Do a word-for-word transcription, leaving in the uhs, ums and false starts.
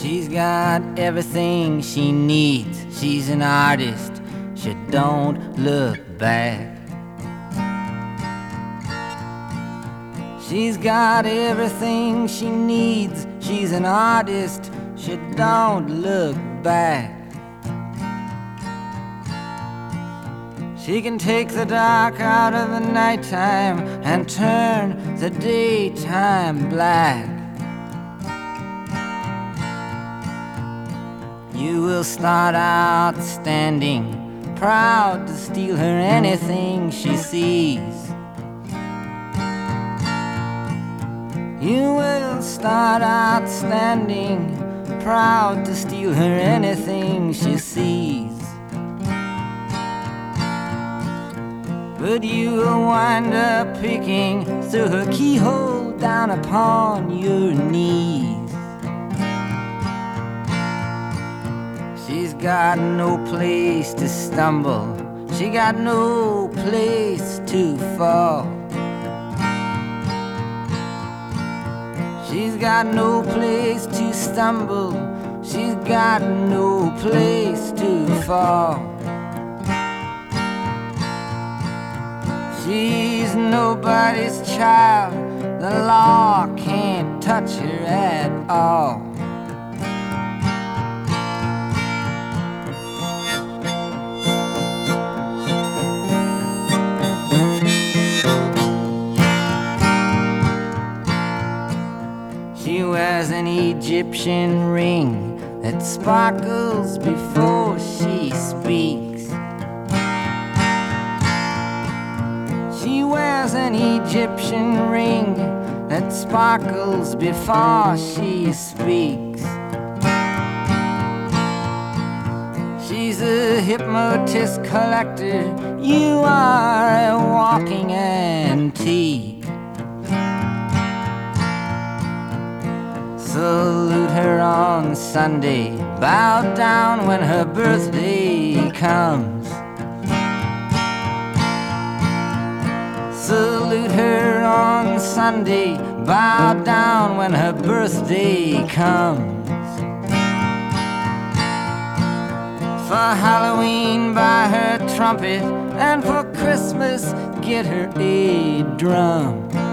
She's got everything she needs. She's an artist, she don't look back. She's got everything she needs. She's an artist, she don't look back. She can take the dark out of the nighttime and turn the daytime black. You will start out standing, proud to steal her anything she sees. You will start out standing, proud to steal her anything she sees. But you will wind up peeking through her keyhole down upon your knees. She's got no place to stumble, she got no place to fall. She's got no place to stumble, she's got no place to fall. She's nobody's child, the law can't touch her at all. She wears an Egyptian ring that sparkles before she speaks. She wears an Egyptian ring that sparkles before she speaks. She's a hypnotist collector, you are a walking antique. Salute her on Sunday, bow down when her birthday comes. Salute her on Sunday, bow down when her birthday comes. For Halloween buy her trumpet, and for Christmas get her a drum.